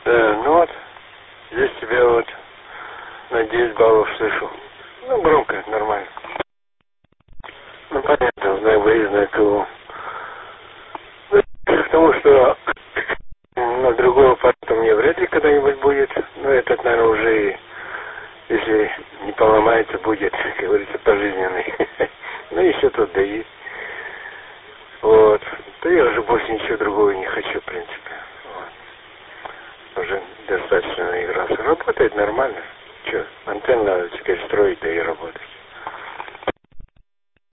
Да, ну вот, здесь тебя вот на 9 баллов слышу. Ну, громко, нормально. Ну, понятно, знаю выездное КУ. Ну, потому что на другого аппарата мне вряд ли когда-нибудь будет. Но этот, наверное, уже, если не поломается, будет, как говорится, пожизненный. Ну, еще тут да есть. Вот. Да я уже больше ничего другого не хочу, в принципе. Вот. Уже достаточно наигрался. Работает нормально. Че, антенну надо теперь строить, да и работать.